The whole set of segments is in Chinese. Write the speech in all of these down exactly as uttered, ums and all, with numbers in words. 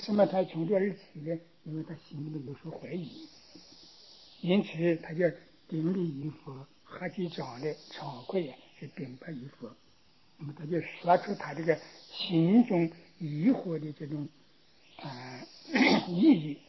什么他从这而起呢？因为他心里面有所怀疑，因此他就顶礼于佛，合起掌来惭愧啊，是禀白于佛。那么他就说出他这个心中疑惑的这种啊、呃、意义。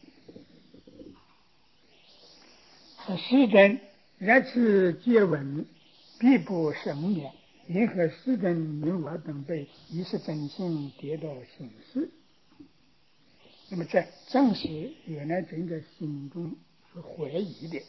世尊，然此皆闻，必不生灭。因何世尊名我等辈一时真心跌倒形式？那么这正是原来真的心中所怀疑的。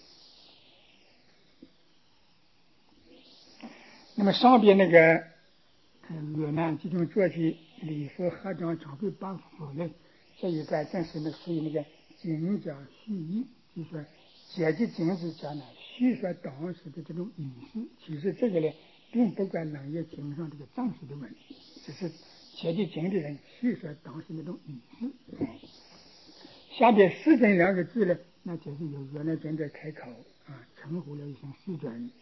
那么上边那个越南这种做起礼佛合掌长跪八佛呢，这一段正是那属于那个经讲叙义，就是说解决经之讲呢，叙说当时的这种隐士。其实这个呢，并不关楞严经上这个正式的文，只是解决经的人叙说当时那种隐士。下边世尊两个字呢，那就是由原来真的开口啊，称呼了一声世尊。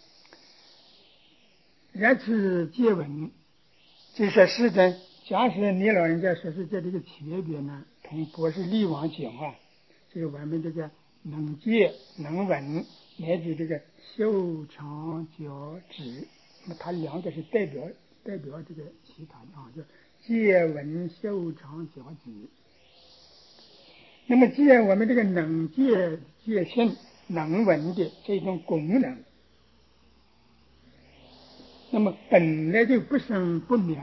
然此皆闻，就说世尊，假使你老人家说是在这个前边呢，同博士立王讲啊，就是我们这个能见能闻乃至这个修长脚趾，那么它两个是代表代表这个其他的啊，叫见闻修长脚趾。那么既然我们这个能见见性能闻的这种功能，那么本来就不生不灭，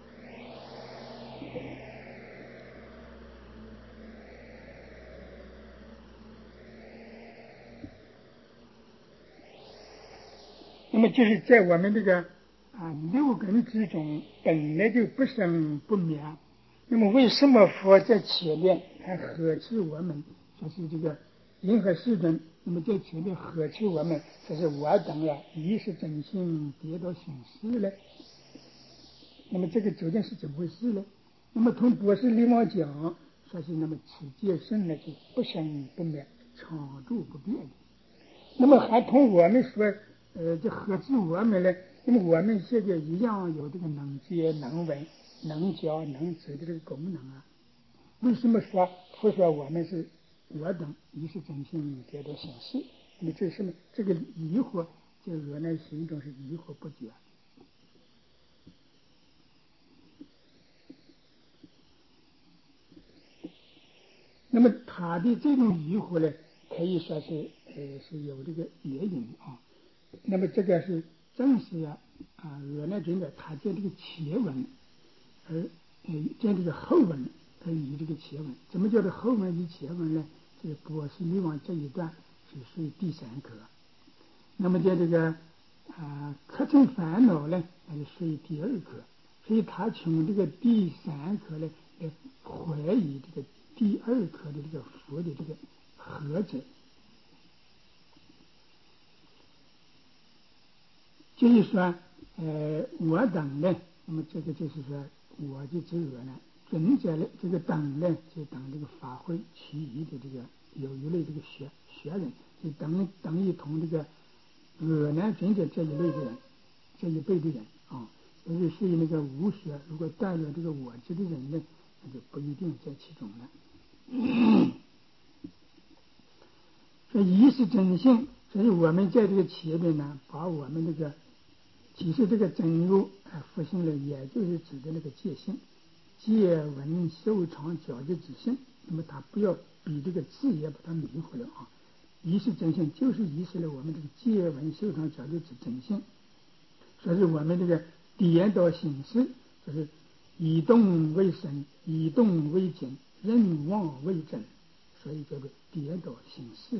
那么就是在我们这个啊六根之中本来就不生不灭。那么为什么佛在前面还呵斥我们说是这个因何世尊？那么在前面呵斥我们说是我等啊一时真心跌倒形式呢？那么这个究竟是怎么回事呢？那么从博士立王讲说是那么此界性呢就不生不灭，常住不变的。那么还同我们说呃这呵斥我们呢？那么我们现在一样有这个能见能闻能教能知的这个功能啊。为什么说佛说我们是我等一时真心跌倒形式？那么这什么这个疑惑在我们心中是疑惑不决。那么他的这种疑惑呢，可以说是呃是有这个原因啊。那么这个是正是啊啊原来真的他在这个前文，而呃在这个后文而以这个前文。怎么叫做后文与前文呢？这个博士立王这一段是属于第三课。那么在这个啊课程烦恼呢，那就属于第二课。所以他从这个第三课呢来怀疑这个第二课的这个佛的这个何者，就是说呃我等呢，那么这个就是说我的这个呢尊者的这个等呢，就等这个法会其余的这个有一类这个学学人，就等等于同这个俄南尊者这一类的人，这一辈的人啊。但是属于那个无学，如果带了这个我执的人呢，那就不一定在其中了。这一是真性，所以我们在这个前面呢，把我们这个其实这个真如啊，复性了，也就是指的那个戒性，戒闻修长觉的之性。那么他不要比这个字也把它迷糊了啊。一是真性，就是遗失了我们这个戒闻修长觉的之真性。所以我们这个颠倒形式，就是以动为神，以动为景，任妄为真，所以叫做颠倒形式。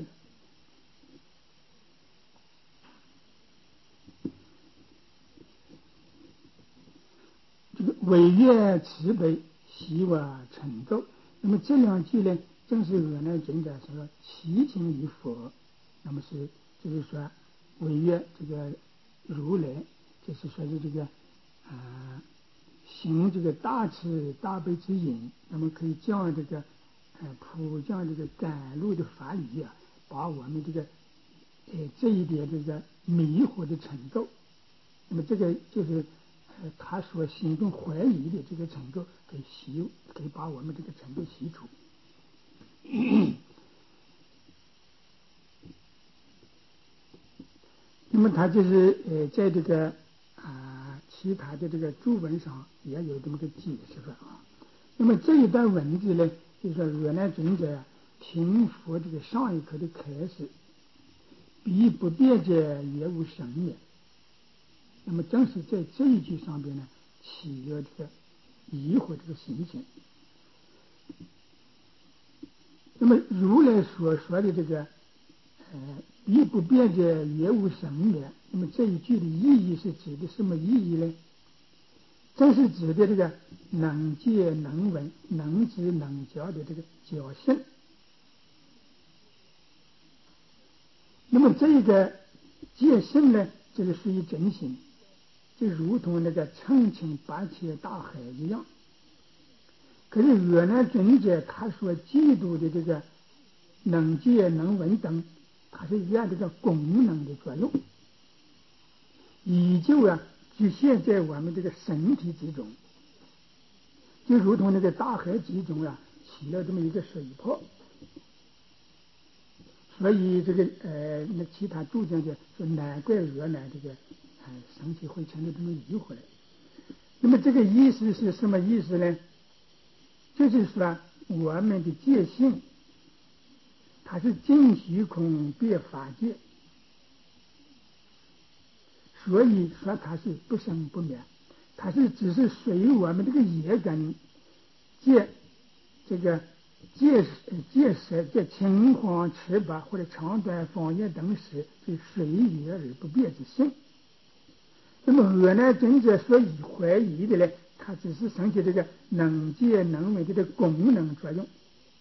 这个伟业慈悲，希望成就。那么这两句呢，正是我呢真的说齐情于佛。那么是就是说伟业这个如来，就是说是这个啊、呃、行这个大慈大悲之引，那么可以将这个呃普降这个甘露的法语啊，把我们这个呃这一点这个迷惑的尘垢，那么这个就是呃他所心中怀疑的这个程度给洗，给把我们这个程度洗除。那么他就是呃在这个啊、呃、其他的这个注文上也有这么个解释法啊。那么这一段文字呢，就是说若难尊者听佛这个上一课的开始，彼不变者也无生灭。那么正是在这一句上边呢，起了这个疑惑这个心情。那么如来所说的这个呃彼不变者也无生灭，那么这一句的意义是指的什么意义呢？这是指的这个能见能闻能知能觉的这个觉性。那么这个觉性呢，这个属于真心，就如同那个澄清八切大海一样。可是若难尊者他所嫉妒的这个能见能闻等，它是按这个功能的作用，依旧啊局限在我们这个身体之中，就如同那个大海之中啊起了这么一个水泡。所以这个呃，那其他注讲的说，难怪若难这个呃生气会成了这么疑惑来。那么这个意思是什么意思呢？就是说我们的界性，它是尽虚空别法界，所以说它是不生不灭，它是只是随我们这个业根界这个界界识这情况持法或者长短方言等时是随缘而不变之性。那么若难尊者所以怀疑的呢，它只是升起这个能见能闻的功能作用。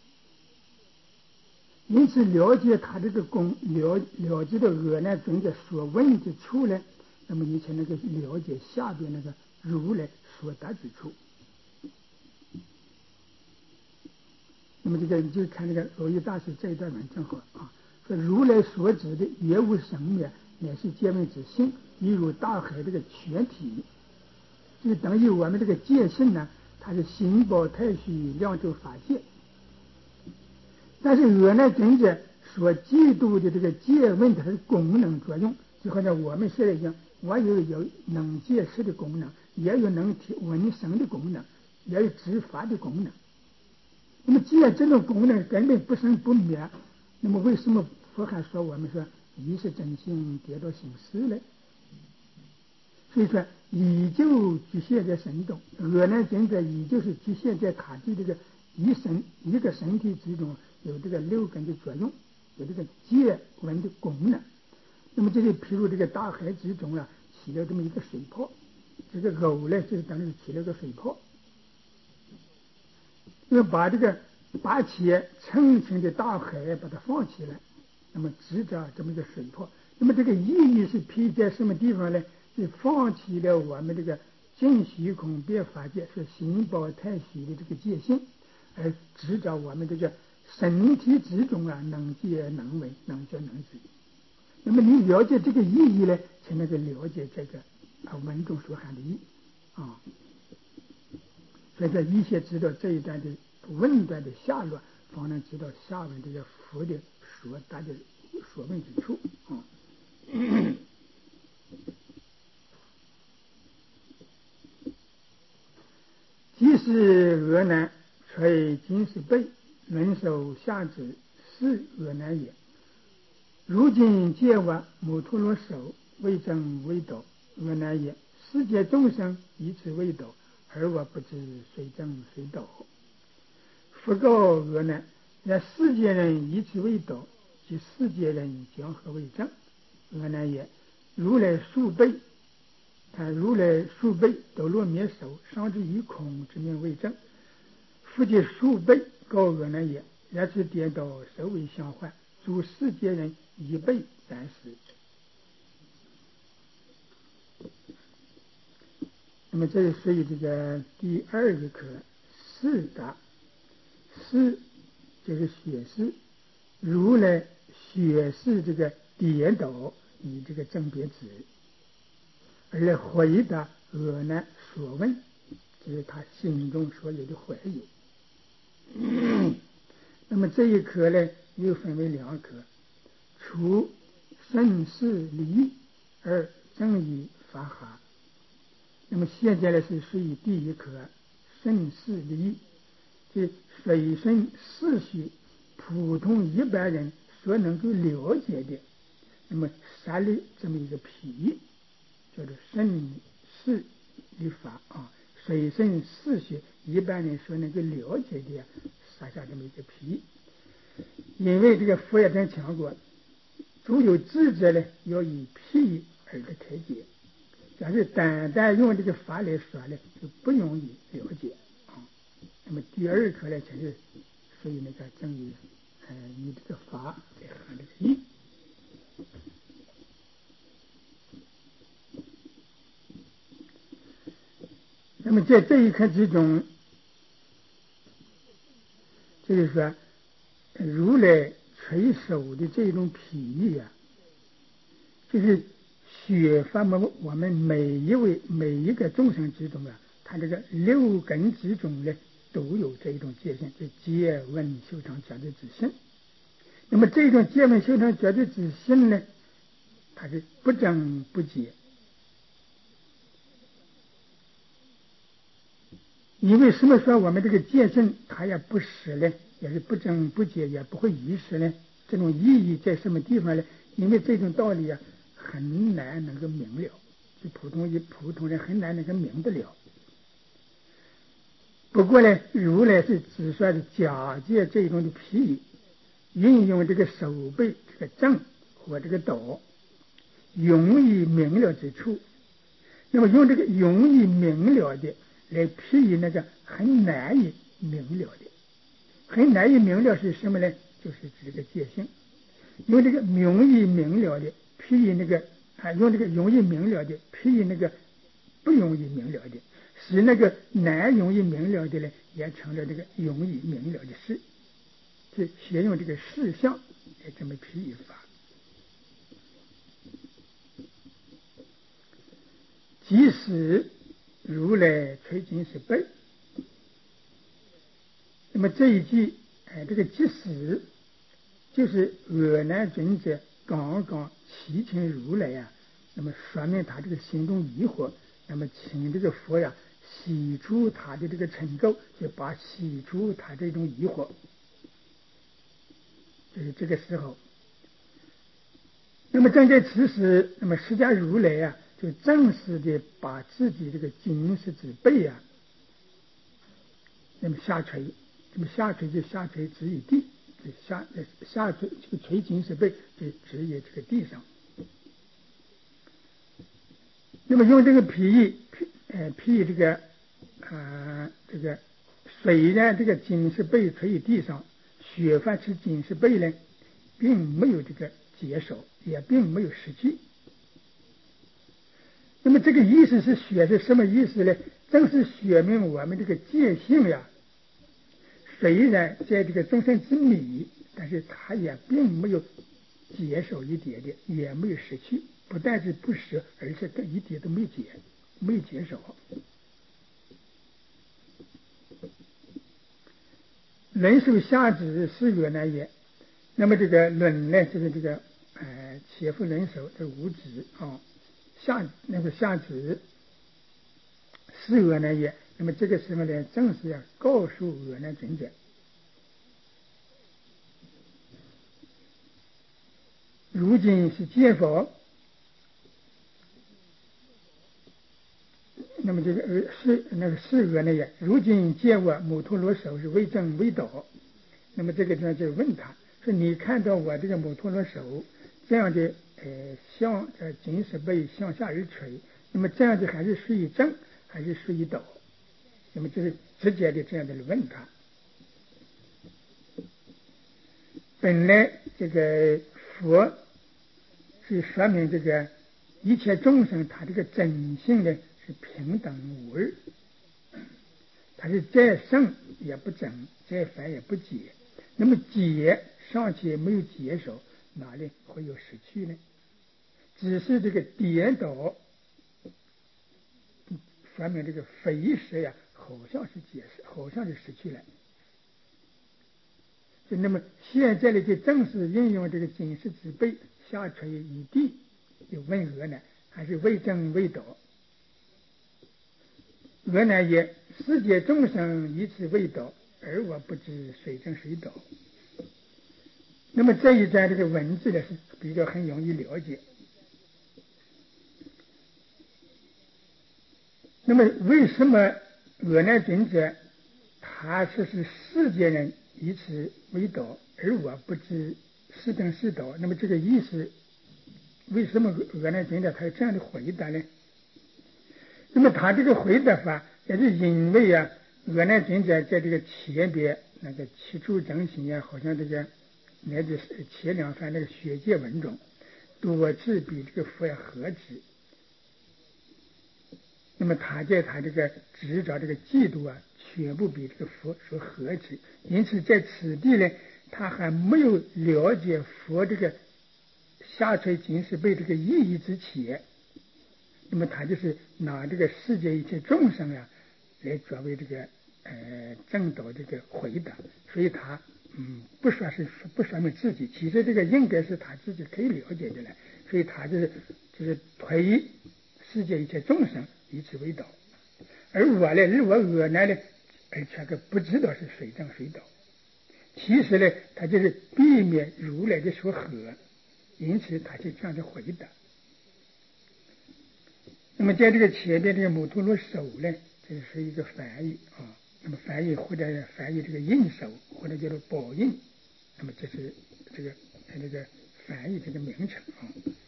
因此了解他这个功了了解到若难尊者所问之处呢，那么你才能够了解下边那个如来所得之处。那么这个你就看那个耦益大师这一段文正好啊，说如来所指的也无生灭，乃是见闻之性，一如大海这个全体，就等于我们这个界性呢，它是心宝太虚量周法界。但是若难尊者所嫉妒的这个界问，它是功能作用，就好像我们现在一样，我有有能见识的功能，也有能听闻声的功能，也有知法的功能。那么既然这种功能根本不生不灭，那么为什么佛还说我们说一是真心跌到心事呢？所以说依旧局限在身中，若难尊者依旧是局限在他的这个一身一个身体之中有这个六根的作用，有这个见闻的功能。那么这里譬如这个大海之中啊起了这么一个水泡，这个偶呢就是等于起了个水泡，要把这个八切澄清的大海把它放起来，那么执着这么一个水泡。那么这个意义是披在什么地方呢？是放弃了我们这个尽虚空别法界是心宝太虚的这个界性，而执着我们这个身体之中啊能见能闻能觉能知。那么你了解这个意义呢，才能够了解这个啊文中所含的义啊。所以在一些知道这一段的问段的下落，方能知道下文这个佛的所答的所问之处啊。即是俄难，垂金石背，轮手下指，是俄难也。如今见我摩陀罗手，为正为斗，俄难也。世界众生以此为斗，而我不知谁正谁斗。佛告俄难：那世界人以此为斗，即世界人将何为正？俄难也。如来数辈，看如来数辈斗罗灭手，上至于空之名为正。复及数辈告俄难也：然此颠倒，首为相换，诸世界人一辈暂时。那么这是属于这个第二个课四答，四就是显示如来显示这个颠倒以这个正别词，而来回答恶难所问，这是他心中所有的怀疑。嗯、那么这一科呢，又分为两科，除生死离而正于法哈。那么现在呢是属于第一科生死离，这随身世俗普通一般人所能够了解的，那么三类这么一个批，叫做生死离法啊，随身世俗一般人所能够了解的撒下这么一个批。因为这个佛也曾讲过，诸有智者呢，要以譬而得开解。假如单单用这个法来说呢，就不容易了解啊。那么第二课呢，就是属于那个正于呃以这个法来合这个义。那么在这一课之中，就是说如来垂手的这种譬喻啊，就是学法门我们每一位每一个众生之中啊，他这个六根之中呢，都有这一种界限，就戒闻修常绝对自性。那么这种戒闻修常绝对自性呢，它是不增不减。因为什么说我们这个戒性它也不实呢，也是不增不减，也不会遗失呢？这种意义在什么地方呢？因为这种道理啊，很难能够明了，就普通一普通人很难能够明得了。不过呢，如来是只说是假借这种的譬喻，运用这个手背这个正和这个斗容易明了之处，那么用这个容易明了的来譬喻那个很难以明了的。很难以明了是什么呢？就是指这个戒性。用这个容易明了的譬喻那个啊，用这个容易明了的譬喻那个不容易明了的，使那个难容易明了的呢，也成了这个容易明了的事。就先用这个事项来这么譬喻法。即使如来垂金是背，那么这一句哎，这个即使就是阿难尊者刚刚祈请如来呀、啊，那么说明他这个心中疑惑，那么请这个佛呀洗除他的这个尘垢，就把洗除他这种疑惑。就是这个时候，那么正在此时，那么释迦如来啊，就正式的把自己这个金石之背啊，那么下垂，那么下垂就下垂直于地，就下下垂这个垂金石背就直于这个地上。那么用这个譬喻，呃譬喻这个啊、呃、这个虽然这个金石背垂于地上，雪饭吃金石背呢，并没有这个接受，也并没有失去。那么这个意思是雪是什么意思呢？正是说明我们这个戒性呀，虽然在这个众生之迷，但是他也并没有接受一点点，也没有失去。不但是不舍，而且更一点都没解，没接受。人受下旨是原来也，那么这个论呢，就是这个呃切腹人手这五指啊，下那个下旨是原来也。那么这个时候呢，正是要告诉原来尊者，如今是见佛。那么这个呃是那个是原来也，如今见我摩托罗手是为正为导。那么这个地方就问他说：“你看到我这个摩托罗手这样的呃向呃金石背向下而垂，那么这样的还是属于正还是属于导？”那么就是直接的这样的问他。本来这个佛是说明这个一切众生他这个真性呢是平等无二，他是再胜也不增，再反也不减。那么解尚且没有接受，哪里会有失去呢？只是这个颠倒说明这个非实呀，好像是解释，好像是失去了。就那么现在呢，就正是应用这个警示之辈下垂以地，有问俄呢，还是为正为斗？俄呢也世界众生以此为斗，而我不知谁正谁斗。那么这一段这个文字呢是比较很容易了解。那么为什么俄难尊者他说是世界人以此为斗，而我不知是正是斗？那么这个意思，为什么俄难尊者他有这样的回答呢？那么他这个回答法也是因为啊，俄难尊者在这个前边那个七处正行啊，好像这个乃至前两番那个学界文中，多次比这个佛要合之。那么他在他这个执照这个嫉妒啊，全部比这个佛所合之。因此在此地呢，他还没有了解佛这个下垂警示被这个意义之前，那么他就是拿这个世界一切众生啊来作为这个呃正道这个回答，所以他嗯不说是不说明自己，其实这个应该是他自己可以了解的了，所以他就是就是推世界一切众生以此为道，而我呢，而我俄难呢，而且个不知道是谁正谁道，其实呢，他就是避免如来的所合，因此他就这样的回答。那么在这个前边这个母陀罗手呢，这是一个翻译啊，那么翻译或者翻译这个印手或者叫做宝印，那么这是这个这个翻译这个名称啊。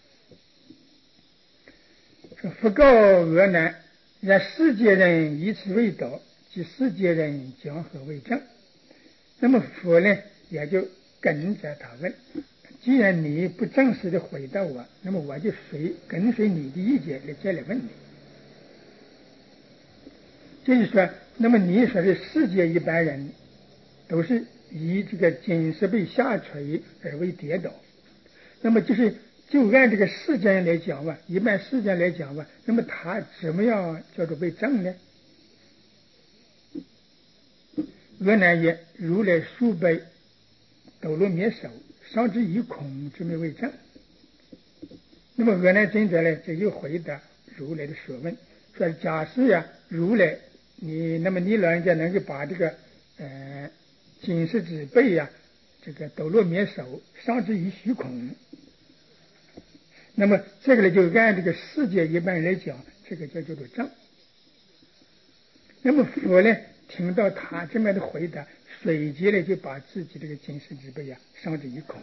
说佛告俄难，让世界人以此为道，即世界人将何为正？那么佛呢也就跟着他问，既然你不正式的回答我，那么我就随跟随你的意见来再来问你。就是说，那么你说的世界一般人都是以这个金石被下垂而为跌倒，那么就是就按这个世间来讲吧，一般世间来讲吧，那么他怎么样叫做为正呢？俄难也，如来数辈斗罗灭手，上之以恐之名为正。那么俄难尊者呢，这又回答如来的所问，说假设呀，如来你那么你老人家能够把这个呃金石之辈呀，这个斗罗灭手，上之于虚空。那么这个呢，就按这个世界一般来讲，这个叫叫做正。那么佛呢，听到他这么的回答，随即呢就把自己这个金石之辈啊上之于空，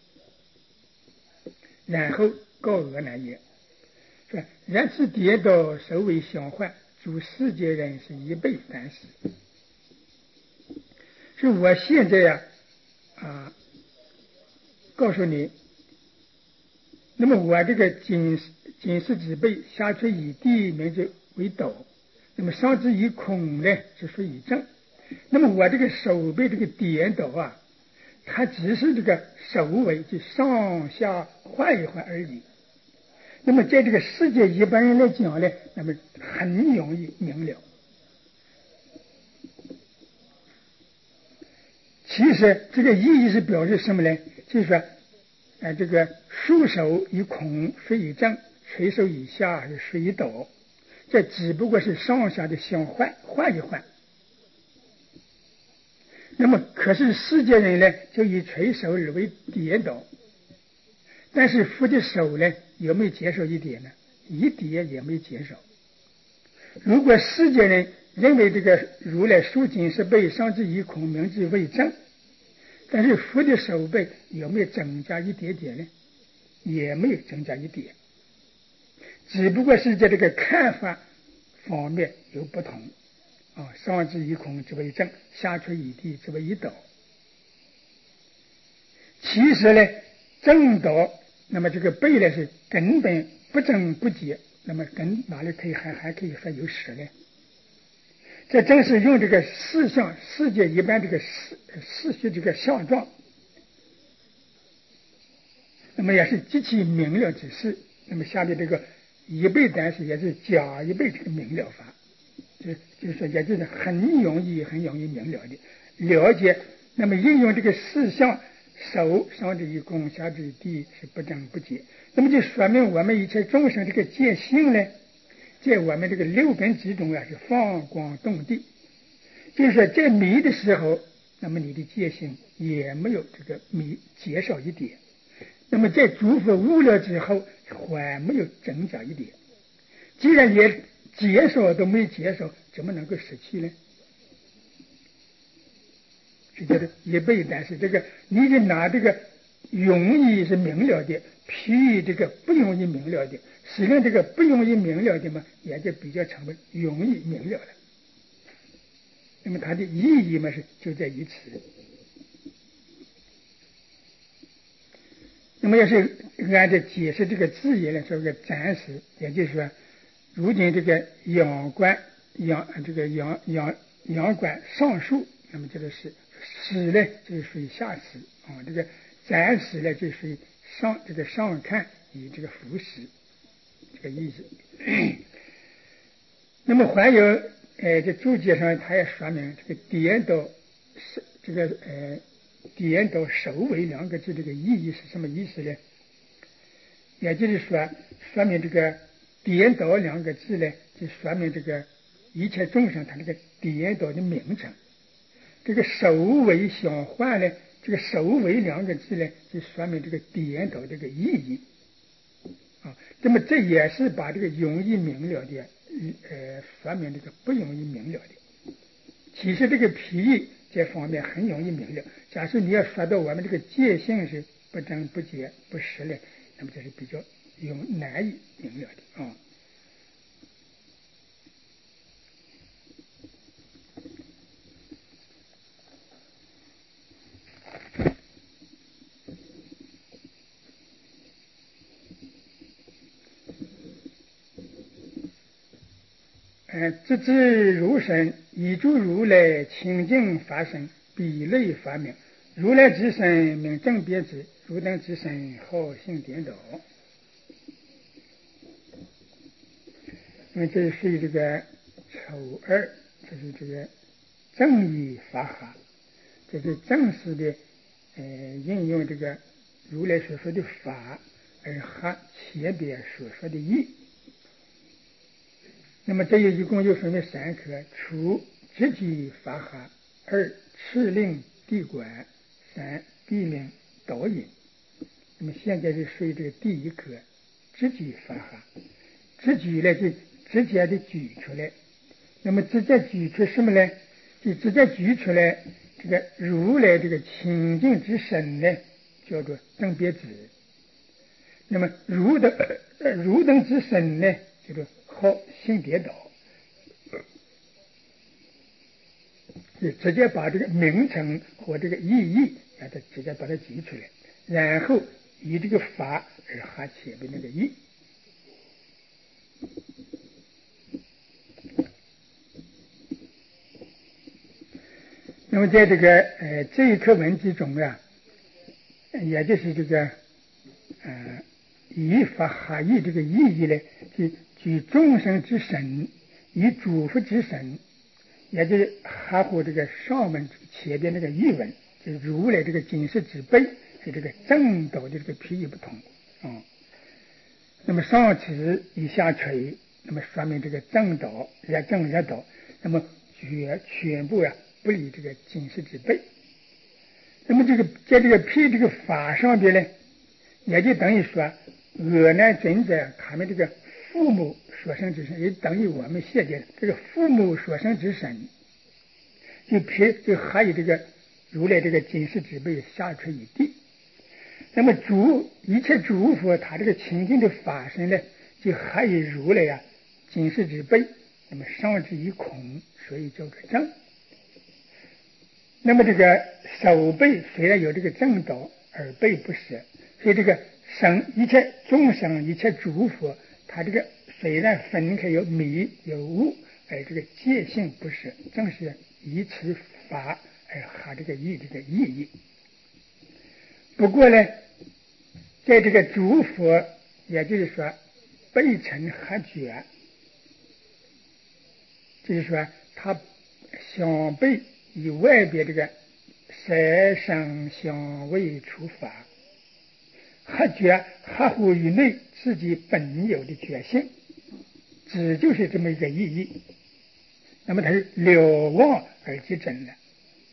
然后告俄难也，说然此跌倒首为相患，诸世界人是一倍三十。是我现在呀啊告诉你，那么我这个金金石之辈下垂以地，名字为斗，那么上之于空呢是属于正。那么我这个手被这个颠倒啊，它只是这个手尾就上下换一换而已。那么在这个世界一般人来讲呢，那么很容易明了。其实这个意义是表示什么呢？就是说，呃，这个竖手以空属于正，垂手以下是属于斗，这只不过是上下的相换，换一换。那么可是世界人呢，就以垂手而为跌倒，但是佛的手呢，有没有减少一点呢？一点也没减少。如果世界人认为这个如来数金石辈上之于空，名之为正，但是佛的手背有没有增加一点点呢？也没有增加一点，只不过是在这个看法方面有不同啊，上之于空之为正，下垂于地之为斗。其实呢，正道那么这个背呢是根本不增不减，那么跟哪里可以还还可以说有实呢？这正是用这个事相世界一般这个事事实这个相状，那么也是极其明了之事。那么下面这个一倍单是也是假一倍这个明了法。 就就是说，也就是很容易、很容易明了的了解。那么应用这个四项，手上之以功，下之以地，是不争不解。那么就说明我们一切众生这个见性呢，在我们这个六根之中啊，是放光动地。就是说，在迷的时候，那么你的戒心也没有这个迷减少一点；那么在诸佛悟了之后，还没有增加一点。既然连减少都没减少，怎么能够失去呢？是觉得一倍，但是这个你就拿这个容易是明了的，譬这个不容易明了的，实际上这个不容易明了的嘛，也就比较成为容易明了了。那么它的意义嘛，是就在于此。那么要是按照解释这个字眼来说个暂时，也就是说，如今这个阳关阳这个阳阳阳关上述，那么这个是始呢，就是属于下始啊，这个暂时呢，就属于上这个上看以这个俯视这个意思。那么还有呃，这注解上他也说明这个颠倒是这个呃颠倒首尾两个字这个意义是什么意思呢？也就是说，说明这个颠倒两个字呢，就说明这个一切众生他这个颠倒的名称。这个首尾相换呢，这个首尾两个字呢，就说明这个颠倒这个意义啊。那么这也是把这个容易明了的呃说明这个不容易明了的。其实这个譬喻这方面很容易明了。假设你要说到我们这个戒性是不增不减不实呢，那么这是比较有难以明了的啊。呃，直至如身，以诸如来清净法身，比类发明。如来之身名正别之，汝等之身好性颠倒。因为这是属于这个丑二，就是这个正义法哈，这是正式的呃应用这个如来所说的法，而哈前边所说的义。那么这也一共又分为三科：除直体法哈，二敕令地管，三地名导引。那么现在是属于这个第一科直体法哈，直举呢就直接的举出来。那么直接举出什么呢？就直接举出来这个如来这个清净之身呢，叫做正别指。那么如等呃如等之身呢，叫做好性颠倒。就直接把这个名称和这个意义啊，它直接把它举出来，然后以这个法而哈前面那个义。那么在这个呃这一课文之中啊，也就是这个呃以法哈义这个意义呢，就举众生之身，以诸佛之身，也就是哈乎这个上文前边那个译文，就是如来这个金色之辈和这个正道的这个譬喻不同啊、嗯。那么上持以下垂，那么说明这个正道也正也道，那么全全部呀、啊、不离这个金色之辈。那么这个在这个譬这个法上边呢，也就等于说阿难尊者他们这个父母所生之身，也等于我们现在这个父母所生之身，就譬就还有这个如来这个金色之辈下垂于地。那么诸一切诸佛他这个清净的法身呢，就还有如来呀、啊、金色之辈，那么上至于空，所以叫做正。那么这个手背虽然有这个正道，耳背不舍，所以这个生一切众生一切诸佛，他这个虽然分开有迷有悟，而这个界性不舍，正是以此法而哈这个义这个意义。不过呢，在这个诸佛，也就是说背尘合觉， 就是说他想被以外边这个色声香味触法合觉合乎于内自己本有的觉性，只就是这么一个意义。那么它是了望而即真了。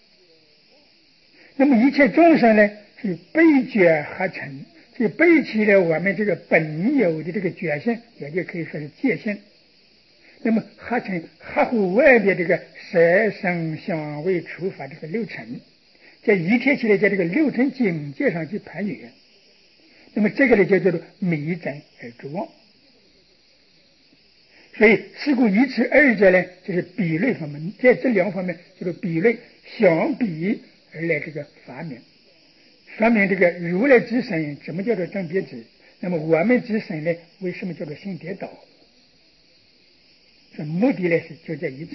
那么一切众生呢，是悲觉合成，就背起了我们这个本有的这个觉性，也就可以说是界性。那么合成合乎外边这个色声香味触法这个六尘，在一贴起来在这个六尘境界上去攀缘。那么这个呢就叫做迷真而诸妄。所以是故以此二者呢，就是比类方面，在这两方面就是比类相比而来这个发明。说明这个如来之身怎么叫做正别智，那么我们之身呢，为什么叫做性颠倒？这目的呢是就在于此。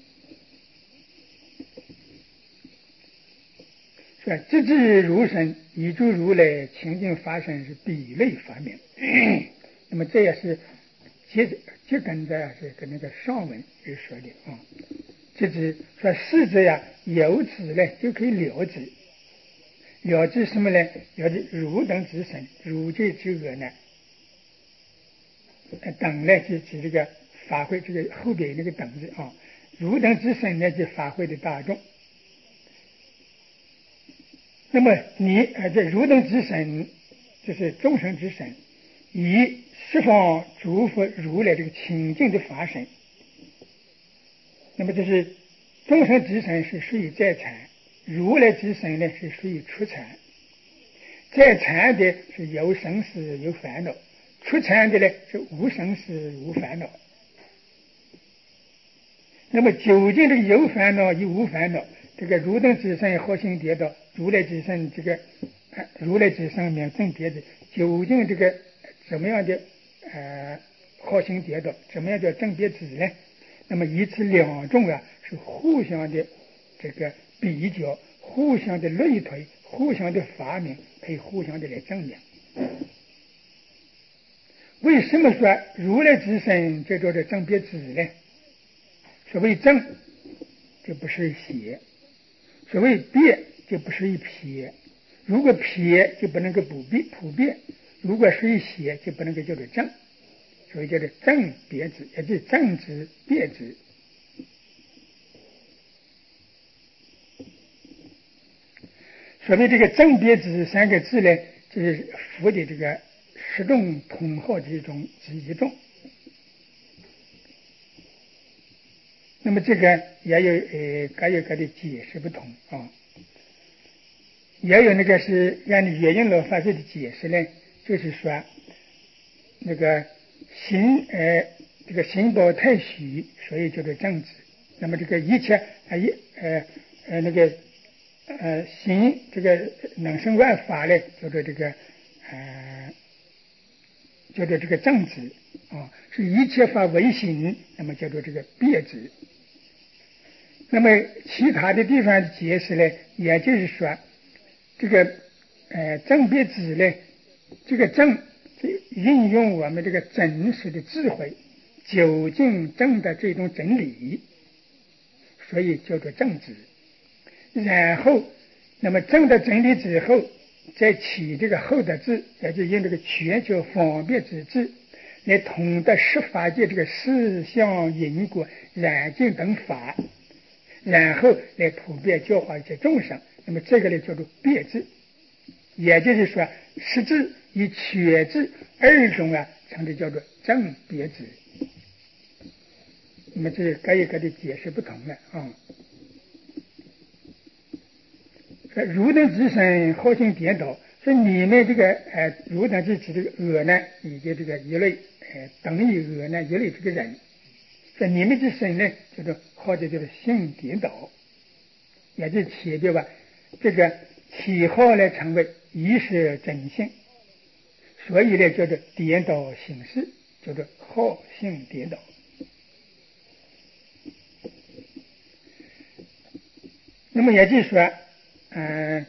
说直至如身以诸如来清净法身是比类发明。那么这也是接接跟着这个那个上文而说的啊。直至说世者呀，由此呢就可以了知。了知什么呢？了知如等之身，如界之恶呢？等呢就指这个法会，这个后边有那个等字啊。如等之身呢，就法会的大众。那么你呃，这如等之身，就是众生之身，以十方诸佛如来这个清净的法身。那么这是众生之身是属于在禅，如来之身呢是属于出禅。在禅的是有生死有烦恼，出禅的呢是无生死无烦恼。那么究竟这个有烦恼与无烦恼，这个如等之身合性颠倒，如来之身这个如来之身名正别智，究竟这个怎么样的呃合性颠倒，怎么样叫正别智呢？那么以此两种啊是互相的这个比较，互相的类推，互相的发明，可以互相的来证明。为什么说如来之身叫做这正别智呢？所谓正就不是邪，所谓别就不是一撇。如果撇就不能够普遍普遍，如果是一邪就不能够叫做正，所以叫做正别智，也就是正知别智。所谓这个正别智三个字呢，就是佛的这个十种统号之中之一种。那么这个也有呃各有各的解释不同啊。也有那个是按照月印老法师的解释呢，就是说那个行呃这个行宝太虚，所以叫做正直。那么这个一切呃一呃呃那个呃行这个能生万法呢，叫做这个呃叫做这个正直啊，是一切法唯行，那么叫做这个别直。那么其他的地方解释呢，也就是说这个呃正别智呢，这个正运用我们这个真实的智慧，究竟正的这种真理，所以叫做正智。然后那么正的真理之后，再起这个后的智，也就用这个全球方便之智来通达十法界这个事相因果染净等法，然后来普遍教化一切众生。那么这个呢叫做别智，也就是说实智与缺智二种啊，称之叫做正别智。那么这各有各的解释不同了啊。如等之身好性颠倒，所以你们这个呃如等之指这个恶呢，以及这个一类呃等于恶呢一类这个人，所以你们之身呢叫做或者叫做性颠倒，也就是起对吧？这个起号呢成为一是真性，所以呢叫做颠倒形式，叫做好性颠倒。那么也就是说嗯、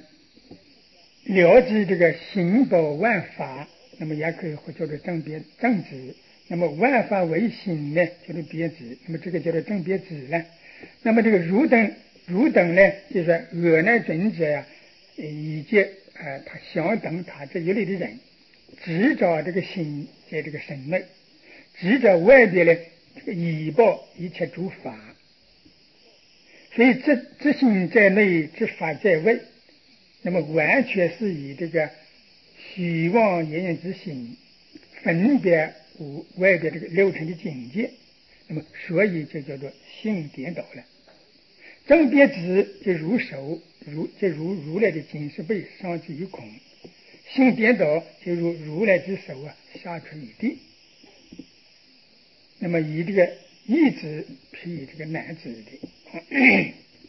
呃，了知这个行宝万法，那么也可以或叫做正别正知， 那么万法唯心呢，叫做别执，那么这个叫做正别执了。那么这个如等如等呢，就是说恶难尊者呀、啊，以及啊他相等他这一类的人，执着这个心在这个身内，执着外边呢这个以报一切诸法，所以这这心在内，这法在外，那么完全是以这个虚妄言言之心分别无外边这个六尘的境界，那么所以就叫做性颠倒了。正别执就如手如就如如来的金石背上至于空，性颠倒就如如来之手啊下垂于地。那么以这个易指譬以这个难指的。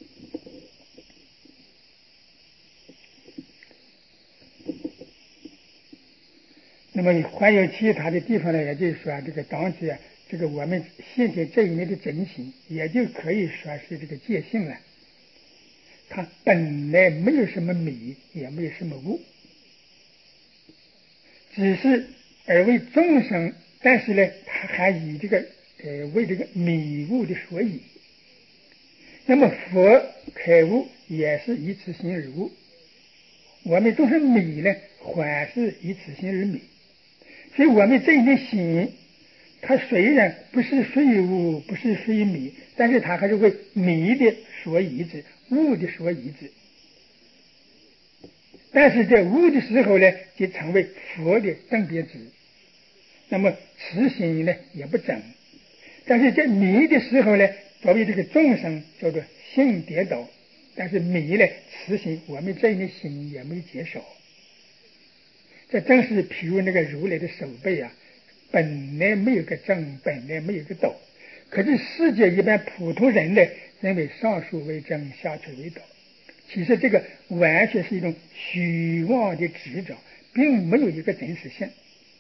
那么还有其他的地方呢，也就是说这个当知啊，这个我们现在这一面的真心，也就可以说是这个界性了。它本来没有什么迷，也没有什么悟，只是而为众生，但是呢，它还以这个呃为这个迷悟的所以。那么佛开悟也是以此心而悟，我们众生迷呢，还是以此心而迷。所以我们这一念心，它虽然不是虽悟，不是虽迷，但是它还是为迷的所依之，悟的所依之。但是在悟的时候呢，就成为佛的正别执。那么此心呢也不正，但是在迷的时候呢，作为这个众生叫做性颠倒，但是迷呢，此心我们这一念心也没接受。这正是譬如那个如来的手背啊，本来没有个正，本来没有个倒，可是世界一般普通人呢，认为上述为正，下垂为倒。其实这个完全是一种虚妄的执着，并没有一个真实性。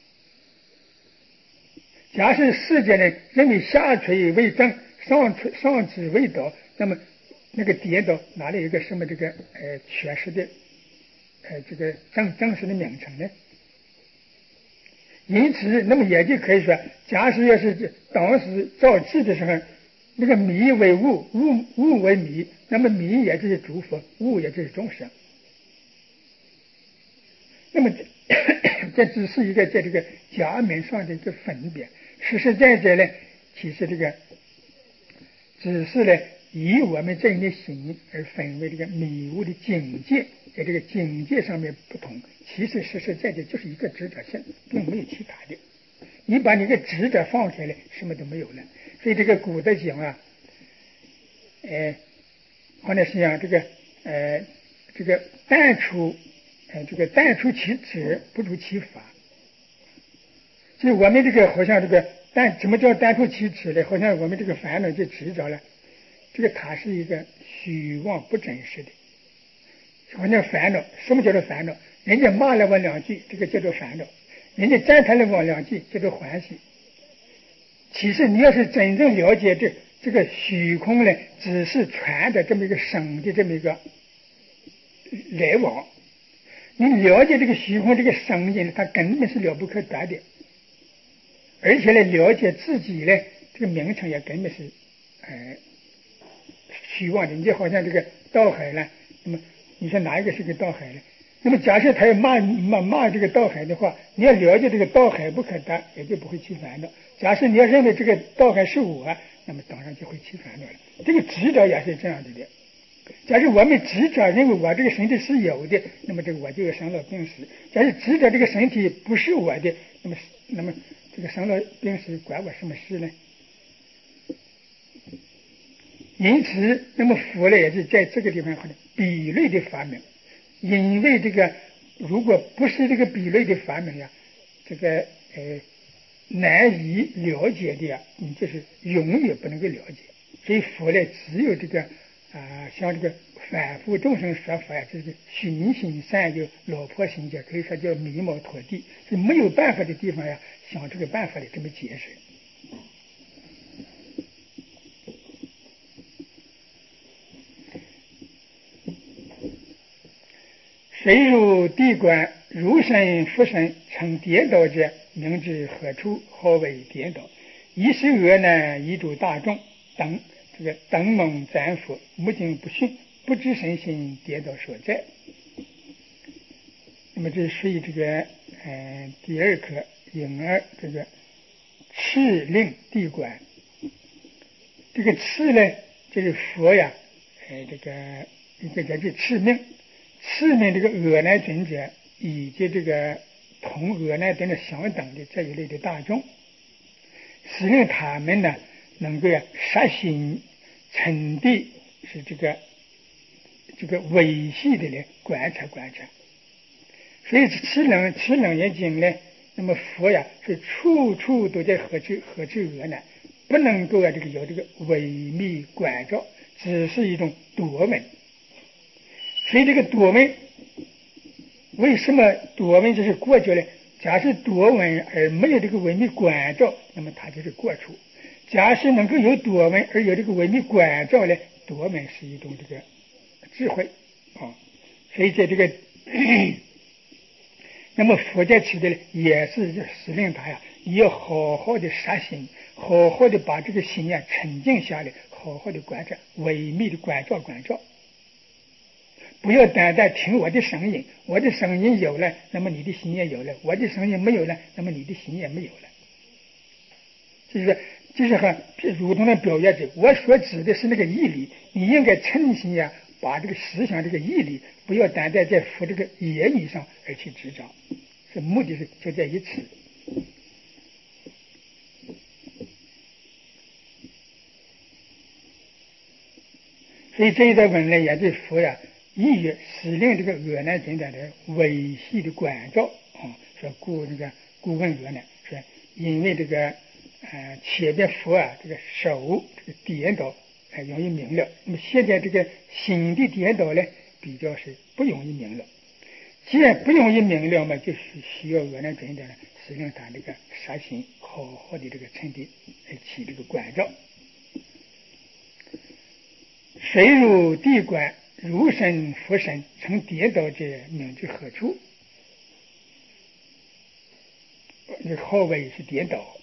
假设世界呢认为下垂为正，上垂上指为倒，那么那个颠倒哪里有一个什么这个呃确实的呃这个正正式的名称呢？因此，那么也就可以说，假使要是当时造字的时候，那个迷为悟，悟悟为迷，那么迷也就是诸佛，悟也就是众生。那么这这只是一个在这个假面上的一个分别，实实在在呢，其实这个只是呢以我们这一念心而分为这个迷悟的境界，在这个境界上面不同，其实实实在在就是一个执着性，并没有其他的。你把你个执着放开了，什么都没有了。所以这个古德讲啊，呃，好像是讲这个呃这个淡出呃这个淡出其执，不出其法。就我们这个好像这个淡，怎么叫淡出其执呢？好像我们这个烦恼就执着了，这个它是一个虚妄不真实的。好像烦恼，什么叫做烦恼？人家骂了我两句，这个叫做烦恼；人家赞叹了我两句，叫做欢喜。其实你要是真正了解这这个虚空呢，只是传的这么一个声的这么一个来往。你了解这个虚空这个声音，它根本是了不可得的。而且呢，了解自己呢，这个名称也根本是呃虚妄的。你就好像这个倒海呢，那么你说哪一个是个倒海呢？那么假设他要骂骂骂这个倒海的话，你要了解这个倒海不可得，也就不会起烦恼。假设你要认为这个倒海是我，那么当然就会起烦恼了。这个执着也是这样子的。假如我们执着认为我这个身体是有的，那么这个我就有生老病死。假如执着这个身体不是我的，那么那么这个生老病死管我什么事呢？因此，那么佛呢也是在这个地方比类的发明。因为这个如果不是这个比类的发明呀，这个呃难以了解的呀，你就是永远不能够了解。所以佛呢只有这个啊、呃，像这个反复众生说法呀，就是循行善诱，老婆行者，可以说叫迷茫拖地，是没有办法的地方呀，想这个办法的这么解释。谁入地观，如身复身，成颠倒者， 明知何处，何为颠倒？一是恶呢，遗主大众等这个等蒙斩伏，目睛不逊，不知身心，颠倒所在。那么这属于这个呃第二课引儿这个敕令地管。这个敕呢，就是佛呀，呃这个一个叫做敕命。敕命这个恶难尊者以及这个同恶难尊者相等的这一类的大众，使令他们呢能够呀杀心沉地，是这个这个维系的来观察观察。所以敕令敕令也经呢，那么佛呀是处处都在呵斥呵斥恶难，不能够啊这个有这个微密关照，只是一种多闻。所以这个多闻，为什么多闻这是过去呢？假使多闻而没有这个微密关照，那么它就是过处；假使能够有多闻而有这个微密关照呢，多闻是一种这个智慧啊。所以在这个那么佛在此的呢，也是使令他呀，要好好的杀心，好好的把这个心呀沉静下来，好好的观察，微密的关照关照。不要单单听我的声音，我的声音有了，那么你的心也有了；我的声音没有了，那么你的心也没有了。就是就是和如同的表现者，我所指的是那个义理，你应该诚心呀，把这个思想这个义理，不要单单在服这个言语上而去执着，是目的是就在于此。所以这一段文呢，也就是佛呀，意欲使令这个恶难尊者的维系的关照啊，说故这个故问恶难，说因为这个呃前边佛啊这个手这个颠倒还容易明了，那么现在这个心的颠倒呢，比较是不容易明了。既然不容易明了嘛，就是需要恶难尊者呢，使令他这个杀心好好的这个沉淀来起这个关照。水入地观，如身佛身，曾跌倒者，明知何处？这号为是跌倒。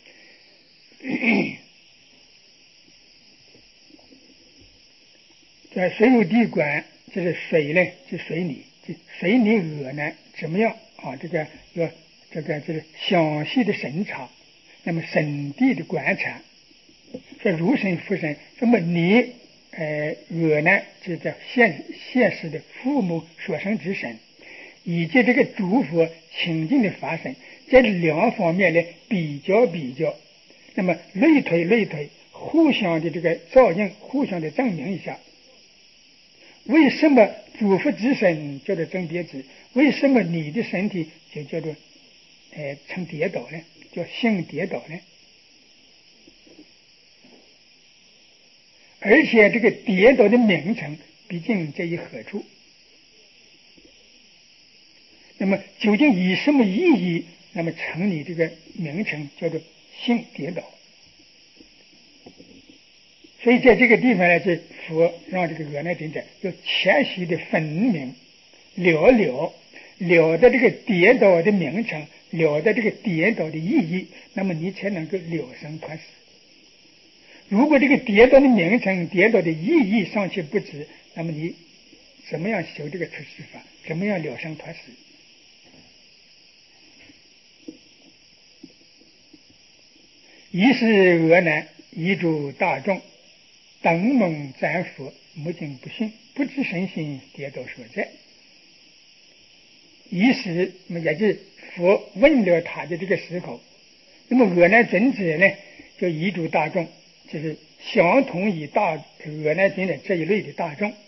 这水入地观，这是水呢，是水里，这水里恶呢怎么样啊？这个要这个就是详细的审查，那么审地的观察，说如身佛身，那么你。呃，恶呢，就在现现实的父母所生之身，以及这个诸佛清净的法身，在两方面呢比较比较，那么类推类推，互相的这个照应，互相的证明一下。为什么诸佛之身叫做正跌之？为什么你的身体就叫做呃成跌倒呢？叫性跌倒呢？而且这个跌倒的名称毕竟在于何处？那么究竟以什么意义？那么成你这个名称叫做性跌倒。所以在这个地方呢，是佛让这个恶难尊者要谦虚的分明了了了的这个跌倒的名称，了的这个跌倒的意义，那么你才能够了生脱死。如果这个跌倒的名称、跌倒的意义尚且不知，那么你怎么样修这个出世法？怎么样了生脱死？一是恶难，遗诸大众，等蒙斩伏，目睛不逊，不知身心，跌倒所在。一是那么也就是佛问了他的这个时候，那么恶难尊者呢，就遗诸大众。就是相同以大恶难尊者这一类的大众。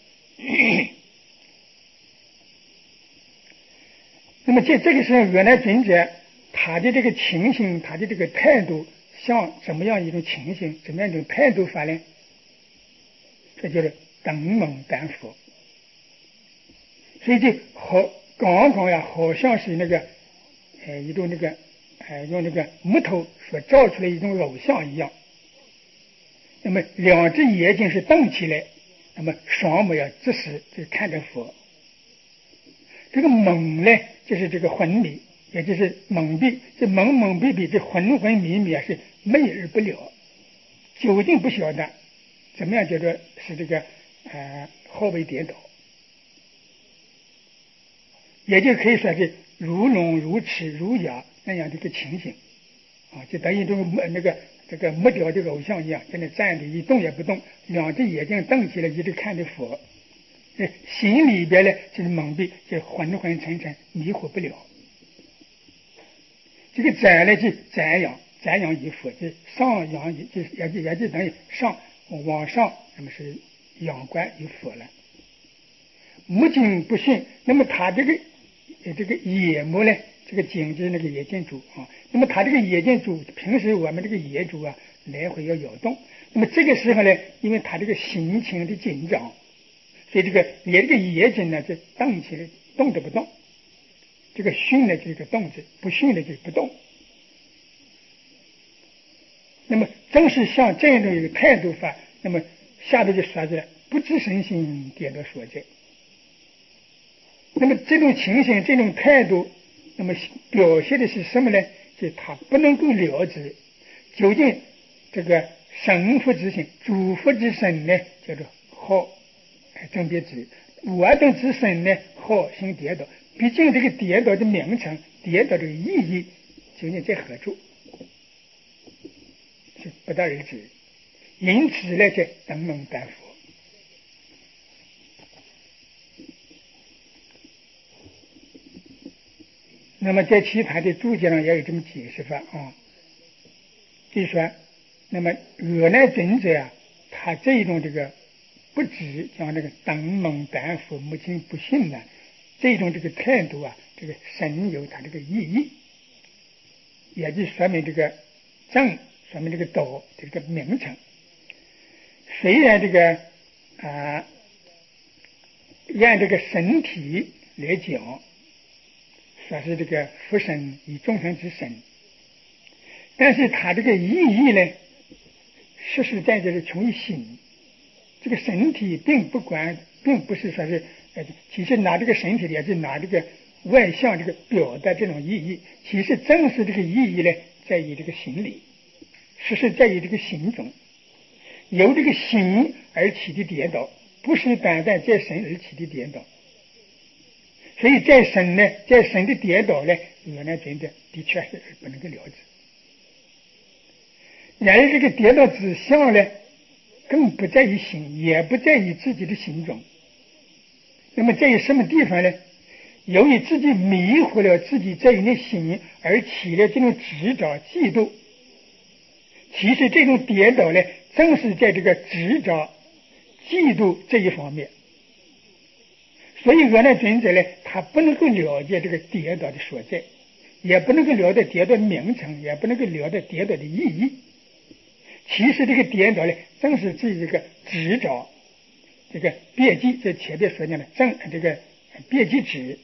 那么在这个时候，恶难尊者他的这个情形，他的这个态度，像怎么样一种情形，怎么样一种态度法呢？这就是等蒙斩伏。所以就好刚刚呀，好像是那个呃一种那个呃用那个木头所造出来一种偶像一样。那么两只眼睛是瞪起来，那么双目要直视，就看着佛。这个蒙呢，就是这个昏迷， 也就是蒙蔽，这蒙蒙蔽蔽，这昏昏迷迷啊，是昧而不了，究竟不晓得怎么样叫做是这个呃后背跌倒，也就可以说是如聋如痴如哑那样的一个情形啊，就等于这个那个这个木雕这个偶像一样，在那站着一动也不动，两只眼睛瞪起来一直看着佛，心里边呢就是蒙蔽，就昏昏沉沉迷惑不了。这个瞻呢就瞻仰，瞻仰于佛，就上仰就也就也就等于上往上，那么是仰观于佛了。目睛不逊，那么他这个这个眼目呢，这个睛就是那个眼睛珠啊，那么他这个眼睛珠，平时我们这个眼珠啊来回要摇动，那么这个时候呢，因为他这个心情的紧张，所以这个你这个眼睛呢就瞪起来，动都不动。这个训呢就是个动字，不训呢就是不动。那么正是像这样的一个态度法，那么下头就说出来，不知身心颠倒所在。那么这种情形，这种态度，那么表现的是什么呢？就是他不能够了知究竟这个神佛之心、诸佛之身呢，叫做好正别知；我等之身呢，好行颠倒。毕竟这个颠倒的名称，颠倒的意义究竟在何处，是不得而知。因此呢，叫登门拜佛。那么在其他的注解上也有这么解释法啊，就是说，那么阿难尊者啊，他这种这个不知讲这个登门拜佛，目睛不信呢，这种这个态度啊，这个深有它这个意义，也就说明这个正，说明这个道这个名称。虽然这个啊，按这个身体来讲，说是这个佛身以众生之身，但是它这个意义呢，实实在在是从于心。这个身体并不管，并不是说是呃，其实拿这个身体也是拿这个外向这个表达这种意义，其实正是这个意义呢，在于这个心里，实是在于这个心中，由这个心而起的颠倒，不是单单在神而起的颠倒。所以在神呢，在神的颠倒呢，我呢真的的确是不能够了解。然而这个颠倒之相呢，更不在于心，也不在于自己的心中。那么在于什么地方呢？由于自己迷惑了自己这一念心，而起了这种执着嫉妒。其实这种颠倒呢，正是在这个执着嫉妒这一方面。所以阿难尊者呢，他不能够了解这个颠倒的所在，也不能够了解颠倒的名称，也不能够了解颠倒的意义。其实这个颠倒呢，正是指这个执着，这个别记，在前面所讲的正这个别记执。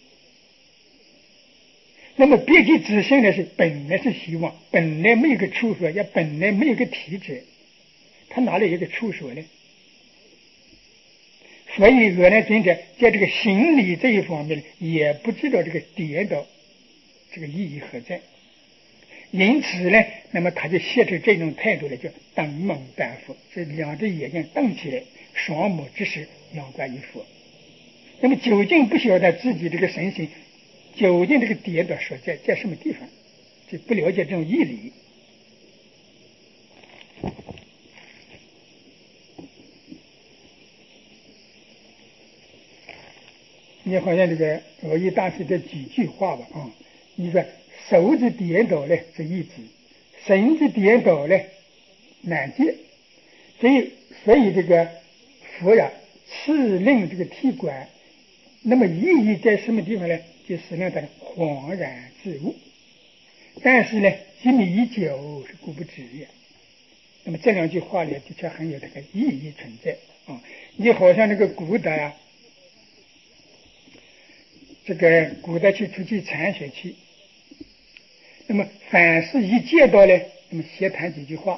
那么别记执性呢，是本来是希望，本来没有个处所，也本来没有个体质，他哪里有个处所呢？所以阿难尊者在这个心理这一方面也不知道这个颠倒这个意义何在，因此呢，那么他就写出这种态度来，叫登门拜佛，这两只眼睛瞪起来，双目之时仰观于佛。那么究竟不晓得自己这个身心究竟这个颠倒所在在什么地方，就不了解这种义理。你好像这个蕅益大师这几句话吧啊，你说手之颠倒呢是一指，身之颠倒呢难解，所以所以这个佛呀赐令这个替管，那么意义在什么地方呢？就是让他恍然自悟。但是呢，一米一九是故不知也。那么这两句话里的确很有这个意义存在啊。你好像那个古代啊。这个古代去出去禅学去，那么凡是一见到呢，那么先谈几句话，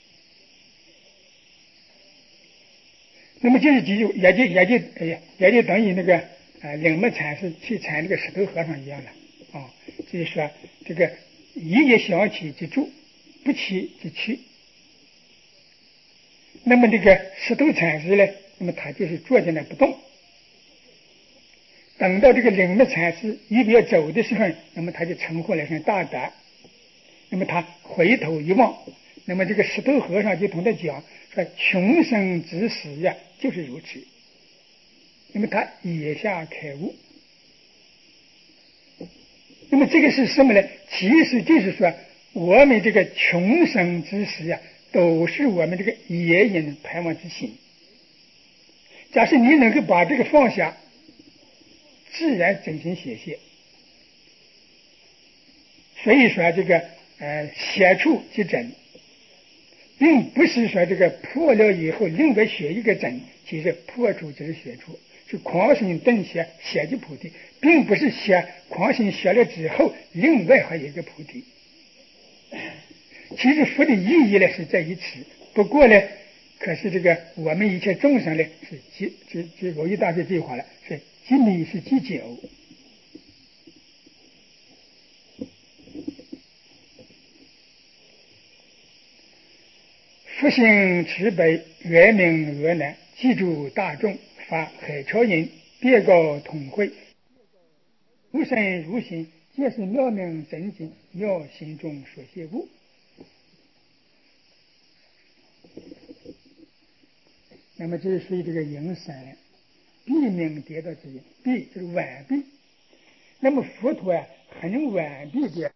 那么就是几句，也就也就哎呀，也就等于那个呃领目禅师去禅这个石头和尚一样的啊， 就是说这个一也想起即住，不起即去。那么这个石头禅师呢，那么他就是坐在那不动，等到这个灵的禅师预备要走的时候，那么他就成活了，像大德。那么他回头一望，那么这个石头和尚就同他讲说：“穷生之时呀，就是如此。”那么他野下开悟。那么这个是什么呢？其实就是说，我们这个穷生之时呀，都是我们这个野隐盼望之心。假设你能够把这个放下，自然真心显现。所以说这个呃显处即真，并不是说这个破了以后另外学一个真，其实破处就是显处，是狂心顿歇显即菩提，并不是写狂心写了之后另外还有一个菩提。其实佛的意义呢是在于此，不过呢，可是这个我们一切众生呢是即即即罗一大师这句话了，是即迷是即久。复兴慈悲，圆明俄南，记住大众，发海潮音，别告统会，无身如心，皆是妙明真经，妙心中所现物。那么这是属于这个营山必命得到之因，必就是完毕。那么佛陀啊，很完毕的